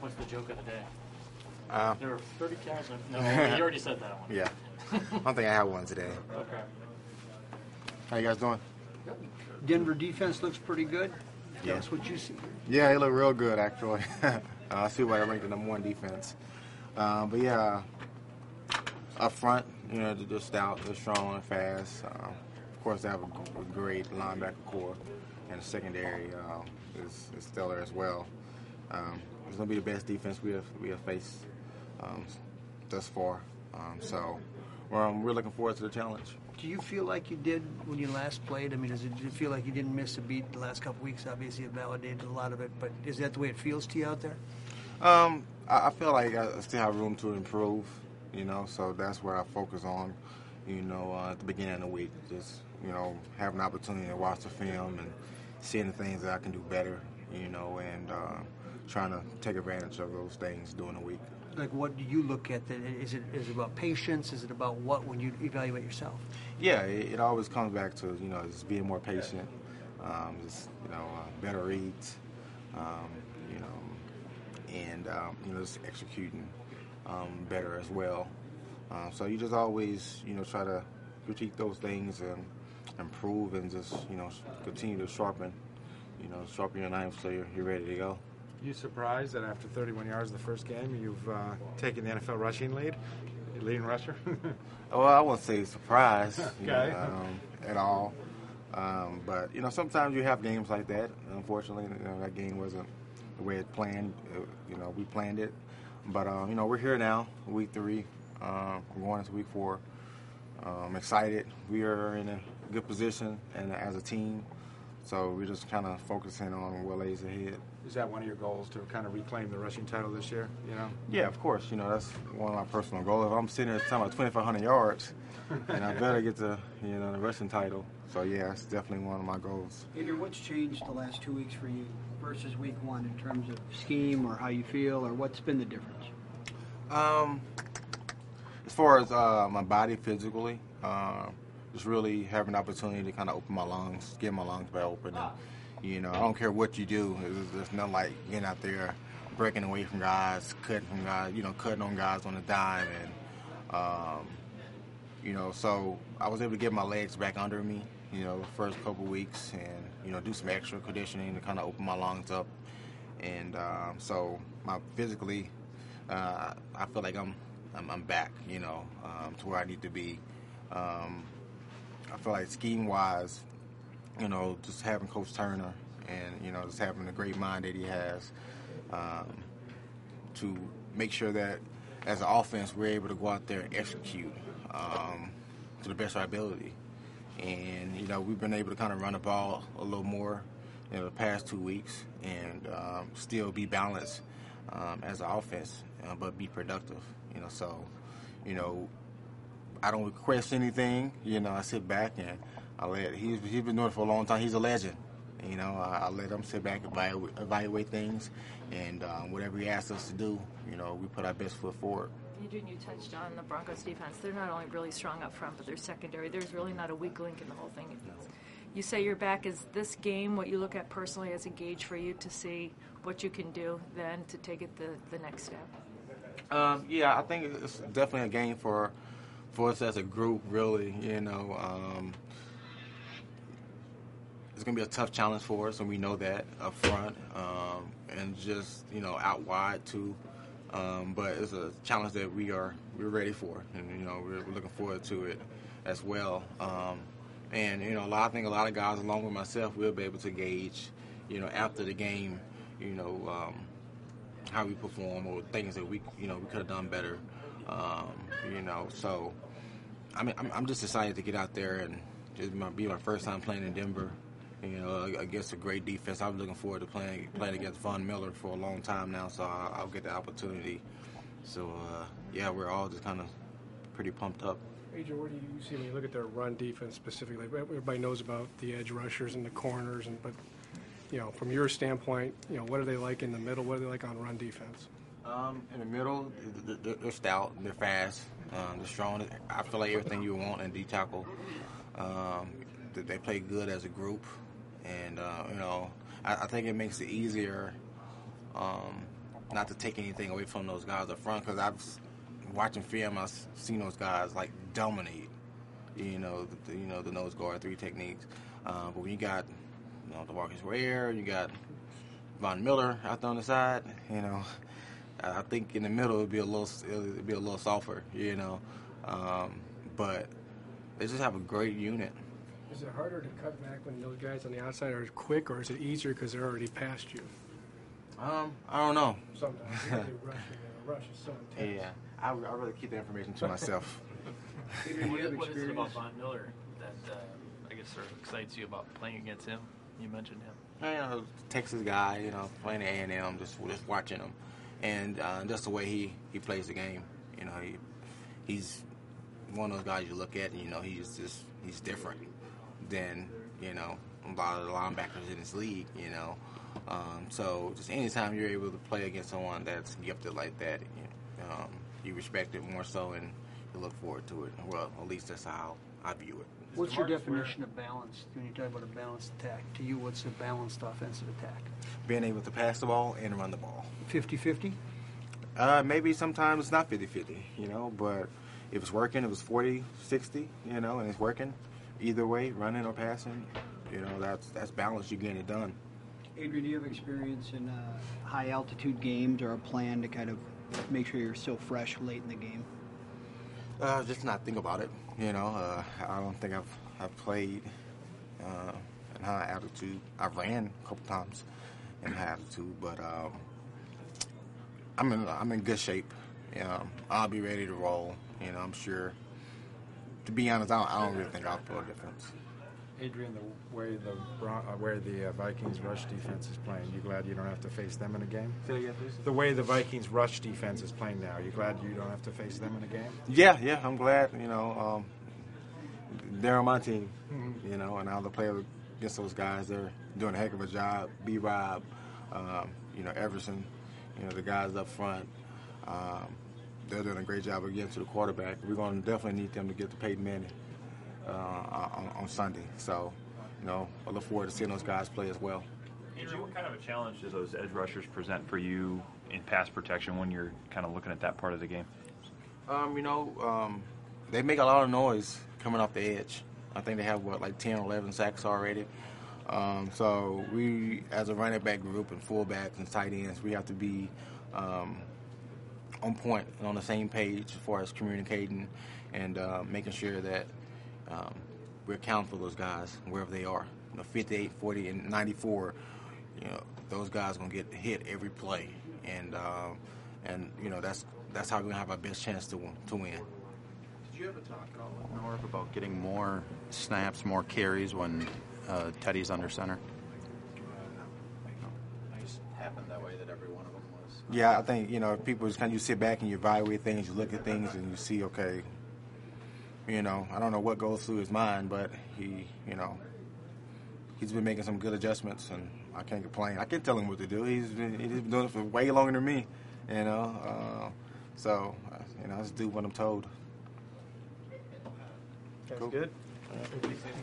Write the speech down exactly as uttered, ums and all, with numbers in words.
What's the joke of the day? Uh, There were thirty cows. No, you already said that one. Yeah. I don't think I have one today. Okay. How you guys doing? Denver defense looks pretty good. Yeah. That's what you see. Yeah, they look real good, actually. uh, I see why they're ranked the number one defense. Um, but yeah, up front, you know, they're stout, they're strong and fast. Uh, of course, they have a, a great linebacker core, and the secondary uh, is, is stellar as well. Um, it's going to be the best defense we have we have faced um, thus far. Um, so we're, um, we're looking forward to the challenge. Do you feel like you did when you last played? I mean, does it, do you feel like you didn't miss a beat the last couple weeks? Obviously, it validated a lot of it, but is that the way it feels to you out there? Um, I, I feel like I still have room to improve, you know, so that's where I focus on, you know, uh, at the beginning of the week. Just, you know, have an opportunity to watch the film and seeing the things that I can do better, you know, and uh, trying to take advantage of those things during the week. Like, what do you look at? That is it? Is it about patience? Is it about what when you evaluate yourself? Yeah, it, it always comes back to, you know, just being more patient, um, just, you know, uh, better reads, um, you know, and, um, you know, just executing um, better as well. Um, so you just always, you know, try to critique those things and improve and just, you know, continue to sharpen, you know, sharpen your knife so you're, you're ready to go. You surprised that after thirty-one yards the first game, you've uh, taken the N F L rushing lead, leading rusher? Well, I won't say surprised Okay. you know, um, at all. Um, but, you know, sometimes you have games like that. Unfortunately, you know, that game wasn't the way it planned. It, you know, we planned it. But, um, you know, we're here now, week three. Um, we're going into week four. I'm excited. We are in a good position and as a team. So we're just kind of focusing on what lays ahead. Is that one of your goals, to kind of reclaim the rushing title this year? You know? Yeah, of course. You know, that's one of my personal goals. If I'm sitting there talking about twenty-five hundred yards, and I better get the, you know, the rushing title. So, yeah, it's definitely one of my goals. Adrian, what's changed the last two weeks for you versus week one in terms of scheme or how you feel, or what's been the difference? Um, as far as uh, my body physically, uh, just really having the opportunity to kind of open my lungs, get my lungs back open. And, you know, I don't care what you do. It's, there's nothing like getting out there, breaking away from guys, cutting from guys, you know, cutting on guys on a dime. And, um, you know, so I was able to get my legs back under me, you know, the first couple weeks and, you know, do some extra conditioning to kind of open my lungs up. And um, so my physically, uh, I feel like I'm, I'm, I'm back, you know, um, to where I need to be. Um, I feel like scheme-wise, you know, just having Coach Turner and, you know, just having the great mind that he has um, to make sure that as an offense we're able to go out there and execute um, to the best of our ability. And, you know, we've been able to kind of run the ball a little more in the past two weeks and um, still be balanced um, as an offense, uh, but be productive, you know. So, you know, I don't request anything, you know, I sit back and I let, he's, he's been doing it for a long time. He's a legend, you know, I, I let him sit back and evaluate, evaluate things, and um, whatever he asks us to do, you know, we put our best foot forward. Adrian, you touched on the Broncos defense. They're not only really strong up front, but they're secondary. There's really not a weak link in the whole thing. You say you're back. Is this game what you look at personally as a gauge for you to see what you can do then to take it the, the next step? Um, yeah, I think it's definitely a game for for us as a group, really. You know, um, it's going to be a tough challenge for us, and we know that up front, um, and just, you know, out wide too. Um, but it's a challenge that we are we're ready for, and, you know, we're, we're looking forward to it as well. Um, and, you know, a lot, I think a lot of guys, along with myself, will be able to gauge, you know, after the game, you know, um, how we perform or things that we, you know, we could have done better. Um, you know, so I mean, I'm, I'm just excited to get out there and just be my first time playing in Denver. You know, against a great defense. I was looking forward to playing playing against Von Miller for a long time now, so I'll, I'll get the opportunity. So uh, yeah, we're all just kind of pretty pumped up. Adrian, where do you see when you look at their run defense specifically? Everybody knows about the edge rushers and the corners, and but you know, from your standpoint, you know, what are they like in the middle? What are they like on run defense? Um, in the middle, they're, they're stout, they're fast, um, they're strong. I feel like everything you want in D tackle. Um, they play good as a group, and uh, you know, I, I think it makes it easier um, not to take anything away from those guys up front, because I've s- watching film, I've s- seen those guys like dominate. You know, the, you know the nose guard three techniques. Uh, but when you got, you know, DeMarcus Ware, you got Von Miller out there on the side. You know, I think in the middle it'd be a little, it'd be a little softer. You know, um, but they just have a great unit. Is it harder to cut back when those guys on the outside are quick, or is it easier because they're already past you? Um, I don't know. Sometimes because they rush, and the rush is so intense. Yeah, I I rather keep the information to myself. Adrian, do you have What, what is it about experience? Von Miller that uh, I guess sort of excites you about playing against him? You mentioned him. You know, Texas guy, you know, playing at A and M, just just watching him, and uh, just the way he, he plays the game. You know, he he's one of those guys you look at, and you know, he's just he's different than you know a lot of the linebackers in this league. You know, um, so just anytime you're able to play against someone that's gifted like that, you, um, you respect it more so, and you look forward to it. Well, at least that's how I view it. What's your DeMarcus definition of balanced? When you talk about a balanced attack, to you, what's a balanced offensive attack? Being able to pass the ball and run the ball. fifty-fifty? Uh, maybe sometimes it's not fifty-fifty, you know, but if it's working, it was forty sixty, you know, and it's working either way, running or passing, you know, that's that's balance. You're getting it done. Adrian, do you have experience in uh, high altitude games or a plan to kind of make sure you're still fresh late in the game? Uh, just not think about it, you know. Uh, I don't think I've I've played uh, in high altitude. I ran a couple times in high altitude, but um, I'm in I'm in good shape. You know, I'll be ready to roll. You know, I'm sure. To be honest, I don't, I don't really think I'll feel a difference. Adrian, the way the Bron- uh, where the uh, Vikings rush defense is playing, you glad you don't have to face them in a game? Say again, please. The way the Vikings rush defense is playing now, you glad you don't have to face them in a game? Yeah, yeah, I'm glad. You know, um, they're on my team. You know, and all the players against those guys, they're doing a heck of a job. B. Rob, um, you know, Everson, you know, the guys up front. Um, they're doing a great job of getting to the quarterback. We're going to definitely need them to get to Peyton Manning uh, on, on Sunday. So, you know, I look forward to seeing those guys play as well. Andrew, what kind of a challenge do those edge rushers present for you in pass protection when you're kind of looking at that part of the game? Um, you know, um, they make a lot of noise coming off the edge. I think they have, what, like ten or eleven sacks already. Um, so we, as a running back group and fullbacks and tight ends, we have to be um, on point and on the same page as far as communicating and uh, making sure that um, we're accounting for those guys wherever they are. You know, fifty-eight, forty, and ninety-four, you know, those guys are going to get hit every play. And, um, and you know, that's that's how we're going to have our best chance to to win. Did you ever talk at all with Norv about getting more snaps, more carries when uh, Teddy's under center? It just happened that way that every one of them was. Yeah, I think, you know, people just kind of, you sit back and you evaluate things, you look at things and you see, okay, you know, I don't know what goes through his mind, but he, you know, he's been making some good adjustments and I can't complain. I can't tell him what to do. He's been, he's been doing it for way longer than me, you know. Uh, so, uh, you know, I just do what I'm told. That's Cool. good.